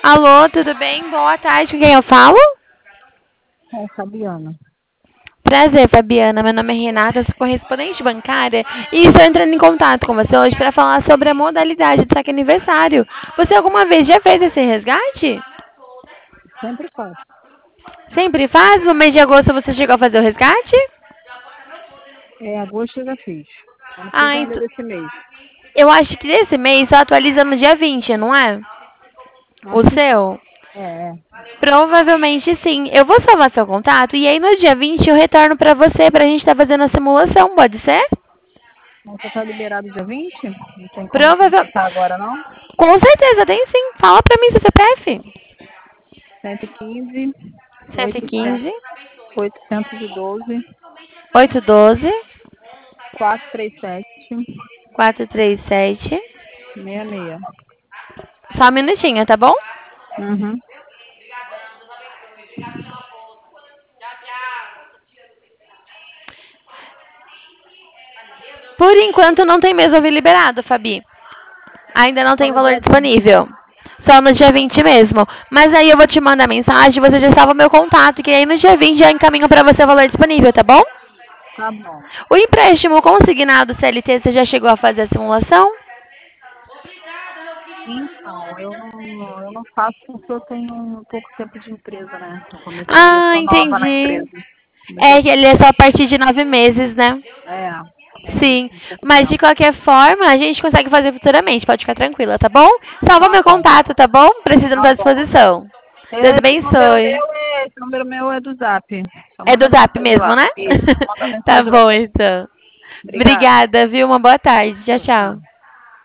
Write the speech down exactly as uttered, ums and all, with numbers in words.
Alô, tudo bem? Boa tarde, com quem eu falo? É, Fabiana. Prazer, Fabiana. Meu nome é Renata, sou correspondente bancária e estou entrando em contato com você hoje para falar sobre a modalidade do saque aniversário. Você alguma vez já fez esse resgate? Sempre faço. Sempre faz? No mês de agosto você chegou a fazer o resgate? É, agosto eu já fiz. Eu não fiz Ah, ainda então, desse mês. eu acho que desse mês só atualiza no dia vinte, não é? O Acho que sim. seu? É, é. Provavelmente sim. Eu vou salvar seu contato e aí no dia vinte eu retorno para você para a gente estar fazendo a simulação, pode ser? Mas você tá liberado dia vinte? Não tem como te Provavelmente. visitar agora, não? Com certeza, tem sim. Fala pra mim seu C P F. cento e quinze, cento e oitocentos, quinze, oitocentos e doze, oitocentos e doze, quatrocentos e trinta e sete, quatrocentos e trinta e sete. sessenta e seis. Só um minutinho, tá bom? Uhum. Por enquanto não tem mesmo liberado, Fabi. Ainda não Só tem no valor dia vinte. disponível. Só no dia vinte mesmo. Mas aí eu vou te mandar mensagem, você já salva meu contato, que aí no dia vinte já encaminho pra você o valor disponível, tá bom? Tá bom. O empréstimo consignado C L T, você já chegou a fazer a simulação? Então, eu não, eu não faço porque eu tenho um pouco tempo de empresa, né? Eu comecei, eu Ah, sou nova na entendi. empresa. Comecei É que ele é só a partir de nove meses, né? É, tem Sim, um pouco mas de tempo. qualquer forma, a gente consegue fazer futuramente, pode ficar tranquila, tá bom? Salva Tá meu bom, contato, tá bom? Precisamos tá à bom. disposição. Deus Esse número abençoe. meu é, esse número meu é do Zap. Só É do manda Zap mensagem mesmo, lá. né? Isso, só manda Tá mensagem lá. bom, então. Obrigada. Obrigada, viu? Uma boa tarde. Tchau, Tchau, tchau. tchau.